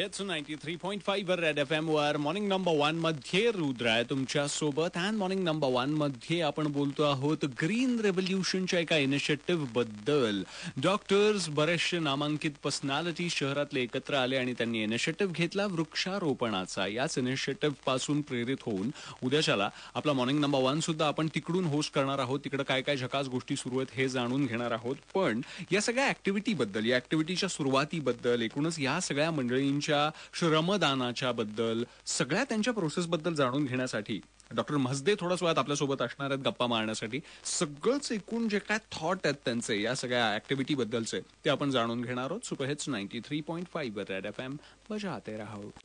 हेच 93.5 वर Red F M वर मॉर्निंग नंबर 1 मध्ये रुद्र आहे तुमच्या सोबत. अँड मॉर्निंग नंबर 1 मध्ये आपण बोलतो आहोत ग्रीन रेव्होल्युशनच्या एका इनिशिएटिव्ह बद्दल. डॉक्टर्स, बरेचसे नामांकित पर्सनॅलिटी शहरातले एकत्र आले आणि त्यांनी इनिशिएटिव्ह घेतला वृक्षारोपणाचा. याच इनिशिएटिव्ह पासून प्रेरित होऊन उद्याच्याला आपला मॉर्निंग नंबर 1 सुद्धा आपण तिकडून होस्ट करणार आहोत. तिकडे काय काय झकास गोष्टी सुरू आहेत हे जाणून घेणार आहोत. पण या सगळ्या ऍक्टिव्हिटी बद्दल, या ऍक्टिव्हिटीच्या सुरुवातीबद्दल, एकूणच या सगळ्या मंडळींच्या श्रमदानाच्या बद्दल, सगळ्या त्यांच्या प्रोसेस बद्दल जाणून घेण्यासाठी डॉक्टर म्हसदे थोड्याच वेळात आपल्या सोबत असणार आहेत गप्पा मारण्यासाठी. सगळंच एकूण जे काय थॉट आहेत त्यांचे या सगळ्या ऍक्टिव्हिटी बद्दलचे ते आपण जाणून घेणार आहोत. Super hits 93.5 Red F M बजाते रहो.